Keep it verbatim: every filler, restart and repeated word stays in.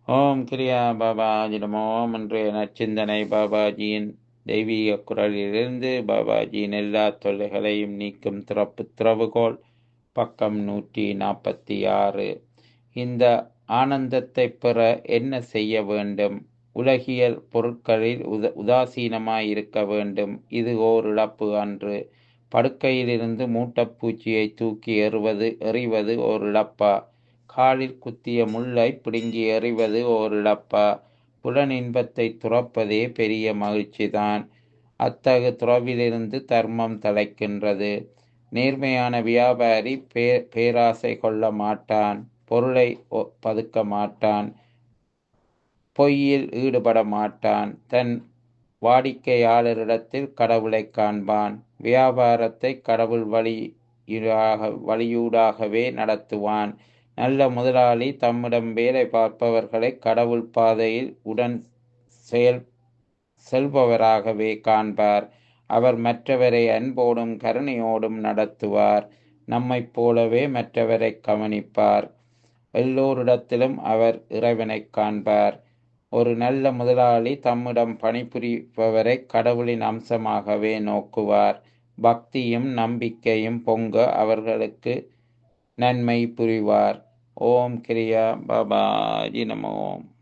ஓம் கிரியா பாபாஜி நமோ. இன்றைய நச்சிந்தனை பாபாஜியின் தெய்வீக குரலிலிருந்து பாபாஜியின் எல்லா தொல்லைகளையும் நீக்கும் திறப்பு திறவுகோல். பக்கம் நூற்றி நாற்பத்தி ஆறு. இந்த ஆனந்தத்தை பெற என்ன செய்ய வேண்டும்? உலகியல் பொருட்களில் உத உதாசீனமாய் இருக்க வேண்டும். இது ஓர் இழப்பு அன்று. படுக்கையிலிருந்து மூட்டைப்பூச்சியை தூக்கி எறிவது எறிவது ஓர் இழப்பா? காலில் குத்திய முள்ளை பிடுங்கி எறிவது ஓர் இழப்பா? புலன் இன்பத்தை துறப்பதே பெரிய மகிழ்ச்சிதான். அத்தகு துறவிலிருந்து தர்மம் தலைக்கின்றது. நேர்மையான வியாபாரி பே பேராசை கொள்ள மாட்டான். பொருளை ஒ- பதுக்க மாட்டான். பொய்யில் ஈடுபட மாட்டான். தன் வாடிக்கையாளரிடத்தில் கடவுளை காண்பான். வியாபாரத்தை கடவுள் வழியூடாக வழியூடாகவே நடத்துவான். நல்ல முதலாளி தம்மிடம் வேலை பார்ப்பவர்களை கடவுள் பாதையில் உடன் செயல் செல்பவராகவே காண்பார். அவர் மற்றவரை அன்போடும் கருணையோடும் நடத்துவார். நம்மைப் போலவே மற்றவரை கவனிப்பார். எல்லோரிடத்திலும் அவர் இறைவனைக் காண்பார். ஒரு நல்ல முதலாளி தம்மிடம் பணிபுரிபவரை கடவுளின் அம்சமாகவே நோக்குவார். பக்தியும் நம்பிக்கையும் பொங்க அவர்களுக்கு நன்மை புரிவார். ஓம் கிரியா பாபாஜி நமோ.